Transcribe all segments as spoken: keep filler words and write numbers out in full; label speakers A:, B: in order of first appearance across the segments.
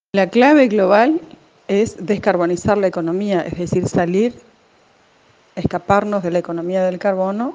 A: La clave global es descarbonizar la economía, es decir, salir, escaparnos de la economía del carbono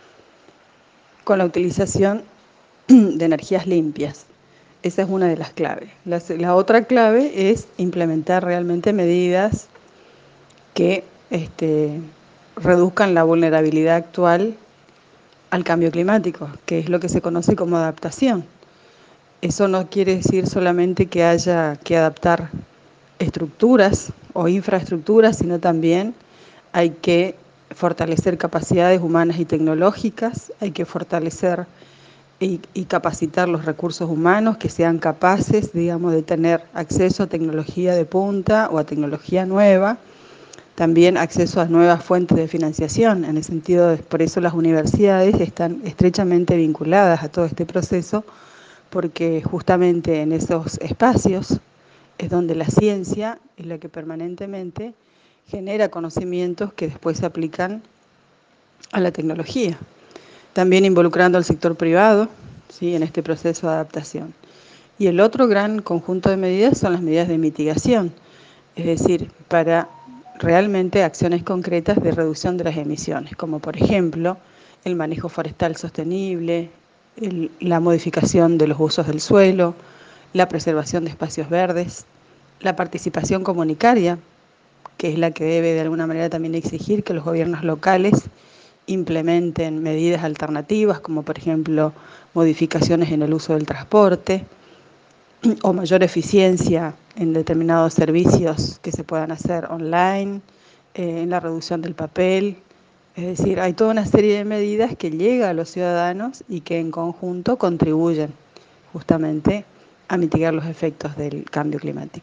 A: con la utilización de energías limpias. Esa es una de las claves. La, la otra clave es implementar realmente medidas que este, reduzcan la vulnerabilidad actual al cambio climático, que es lo que se conoce como adaptación. Eso no quiere decir solamente que haya que adaptar estructuras o infraestructuras, sino también hay que fortalecer capacidades humanas y tecnológicas, hay que fortalecer y, y capacitar los recursos humanos que sean capaces, digamos, de tener acceso a tecnología de punta o a tecnología nueva, también acceso a nuevas fuentes de financiación, en el sentido de, por eso las universidades están estrechamente vinculadas a todo este proceso, porque justamente en esos espacios es donde la ciencia es la que permanentemente genera conocimientos que después se aplican a la tecnología. También involucrando al sector privado, ¿sí?, en este proceso de adaptación. Y el otro gran conjunto de medidas son las medidas de mitigación, es decir, para realmente acciones concretas de reducción de las emisiones, como por ejemplo el manejo forestal sostenible, el, la modificación de los usos del suelo, la preservación de espacios verdes, la participación comunitaria, que es la que debe de alguna manera también exigir que los gobiernos locales implementen medidas alternativas, como por ejemplo modificaciones en el uso del transporte o mayor eficiencia en determinados servicios que se puedan hacer online, eh, en la reducción del papel. Es decir, hay toda una serie de medidas que llegan a los ciudadanos y que en conjunto contribuyen justamente a mitigar los efectos del cambio climático.